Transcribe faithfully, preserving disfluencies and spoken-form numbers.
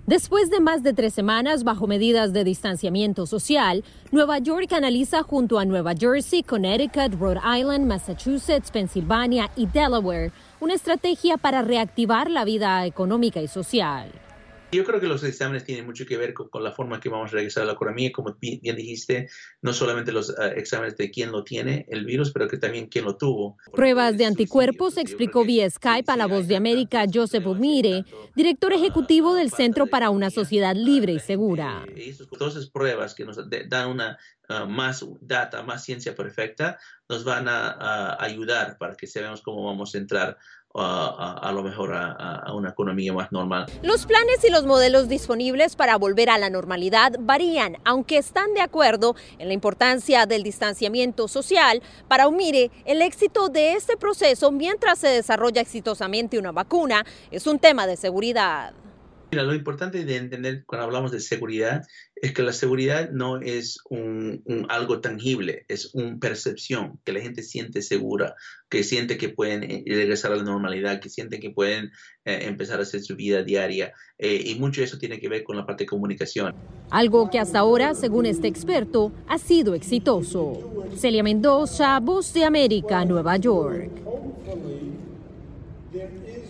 Después de más de tres semanas bajo medidas de distanciamiento social, Nueva York analiza junto a Nueva Jersey, Connecticut, Rhode Island, Massachusetts, Pensilvania y Delaware una estrategia para reactivar la vida económica y social. Yo creo que los exámenes tienen mucho que ver con, con la forma que vamos a regresar a la economía. Como bien dijiste, no solamente los uh, exámenes de quién lo tiene, el virus, pero que también quién lo tuvo. Pruebas de anticuerpos, explicó vía Skype a La Voz de América Joseph Umire, director ejecutivo del Centro para una Sociedad Libre y Segura. Todas esas pruebas que nos dan una uh, más data, más ciencia perfecta, nos van a, a ayudar para que sepamos cómo vamos a entrar A, a, a lo mejor a, a una economía más normal. Los planes y los modelos disponibles para volver a la normalidad varían, aunque están de acuerdo en la importancia del distanciamiento social. Para Umire, el éxito de este proceso mientras se desarrolla exitosamente una vacuna es un tema de seguridad. Mira, lo importante de entender cuando hablamos de seguridad es que la seguridad no es un, un algo tangible, es una percepción, que la gente siente segura, que siente que pueden regresar a la normalidad, que siente que pueden eh, empezar a hacer su vida diaria. Eh, y mucho de eso tiene que ver con la parte de comunicación. Algo que hasta ahora, según este experto, ha sido exitoso. Celia Mendoza, Voz de América, Nueva York.